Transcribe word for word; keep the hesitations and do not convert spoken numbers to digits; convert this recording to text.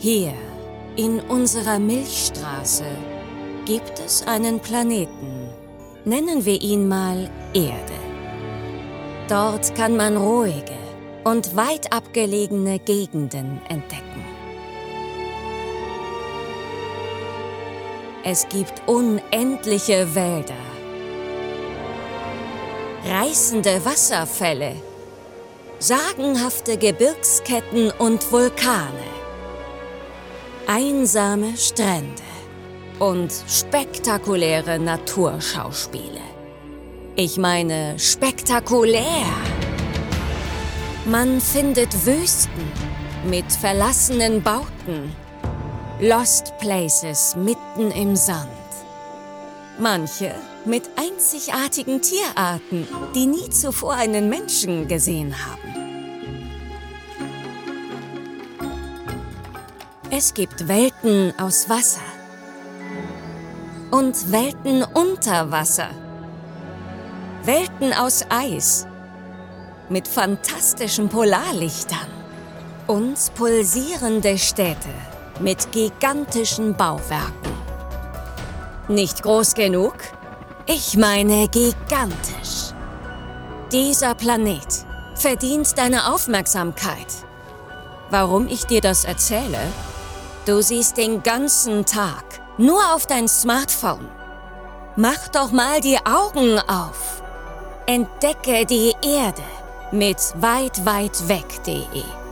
Hier, in unserer Milchstraße, gibt es einen Planeten. Nennen wir ihn mal Erde. Dort kann man ruhige und weit abgelegene Gegenden entdecken. Es gibt unendliche Wälder, reißende Wasserfälle, sagenhafte Gebirgsketten und Vulkane, einsame Strände und spektakuläre Naturschauspiele. Ich meine spektakulär. Man findet Wüsten mit verlassenen Bauten, Lost Places mitten im Sand. Manche mit einzigartigen Tierarten, die nie zuvor einen Menschen gesehen haben. Es gibt Welten aus Wasser und Welten unter Wasser. Welten aus Eis mit fantastischen Polarlichtern und pulsierende Städte mit gigantischen Bauwerken. Nicht groß genug? Ich meine gigantisch. Dieser Planet verdient deine Aufmerksamkeit. Warum ich dir das erzähle? Du siehst den ganzen Tag nur auf dein Smartphone. Mach doch mal die Augen auf. Entdecke die Erde mit weit weit weg punkt de.